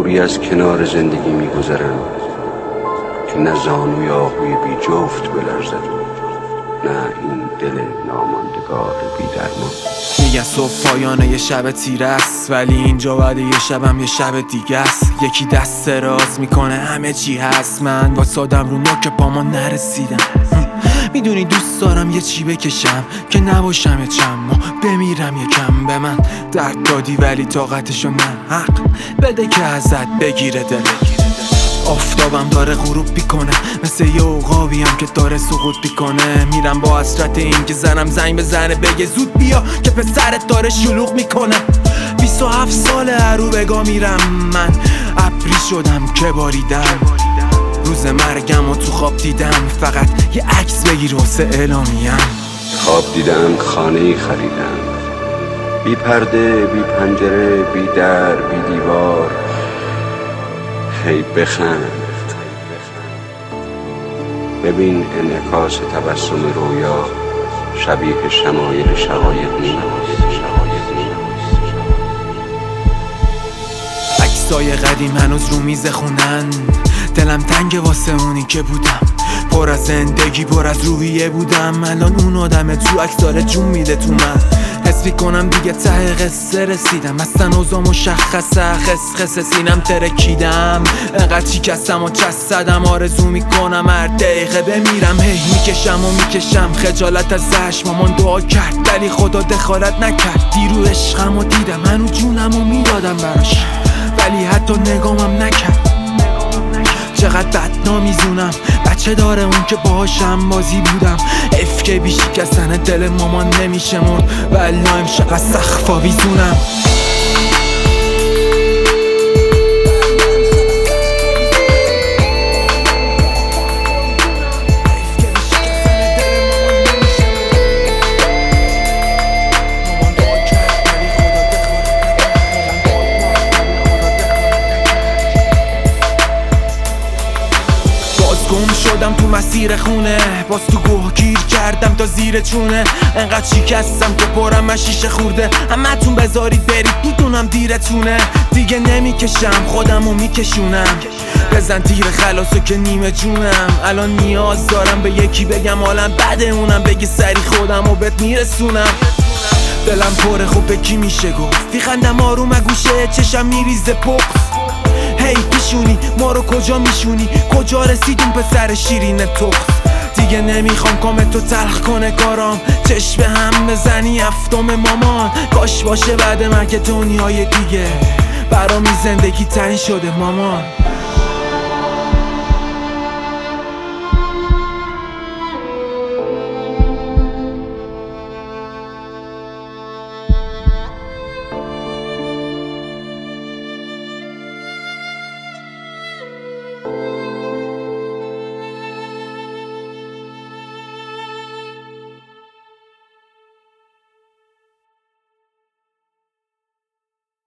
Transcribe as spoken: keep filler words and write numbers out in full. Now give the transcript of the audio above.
طوری از کنار زندگی میگذرم که نه زانوی آهوی بی جفت بلرزد، نه این دل ناماندگار بی درمان. میگن صبح پایانه یه شب تیره است، ولی اینجا بعد یه شبم یه شب دیگه است. یکی دست راز میکنه همه چی هست، من واسادم رو نوک پاما نرسیدم. میدونی دوست دارم یه چی بکشم که نباشم یه چند ماه بمیرم یکم. به من درد دادی ولی طاقتشو نه، حق بده که ازت بگیره دل. آفتابم داره غروب بیکنه، مثل یه عقابیم که داره سقوط بیکنه. میرم با حسرت این که زنم زنگ بزنه بگه زود بیا که پسرت داره شلوغ میکنه. بیست و هفت ساله عروبگا میرم من، ابری شدم که باریدم. روز مرگم و تو خواب دیدم فقط یه عکس بگیر واسه اعلامیم. خواب دیدم خانه‌ای خریدم، بی پرده، بی پنجره، بی در، بی دیوار. هی بخند، ببین انعکاس تبسم رویا شبیه شمایل شقایق نیست. عکسای قدیم هنوز رو میز خونن، دلم تنگ واسه اونی که بودم. پر از زندگی، پر از روحیه بودم. الان اون آدم تو عکس داره جون میده تو من. حس میکنم دیگه ته قصه رسیدم، اصلا اوضاع مشخصه، خس خس سینم ترکیدم. انقدر شکستم و چسدم، آرزو میکنم هر دقیقه بمیرم. هی میکشم و میکشم خجالت از زش. مامان دعا کرد ولی خدا دخالت نکرد. دیرو عشقم و دیدم، منو جونم و میدادم براش ولی حتی نگامم نکرد. چقدر بدنامیزونم، بچه داره اون که باهاشم بازی بودم. اف که بی شکستن دل مامان نمیشه مون، ولی امشب از سقف آویزونم. گم شدم تو مسیر خونه، باز تو گوه گیر کردم تا زیر چونه. انقدر شکستم که پرم از شیشه خورده. همتون بذارید برید، میدونم دیرتونه. دیگه نمیکشم خودمو میکشونم. بزن تیر خلاصو که نیمه جونم. الان نیاز دارم به یکی بگم حالم بده، اونم بگی سری خودمو بهت میرسونم. دلم پره خوب به کی میشه گفت، میخندم آروم گوشه چشم میریزه پخ. هی پیشونی ما رو کجا میشونی، کجا رسیدیم پسر شیرین تخت. دیگه نمیخوام کام تو تلخ کنه کارام، چشم هم بزنی هفتم مامان. کاش باشه بعد مرگ دنیای دیگه، برامی زندگی تنگ شده مامان.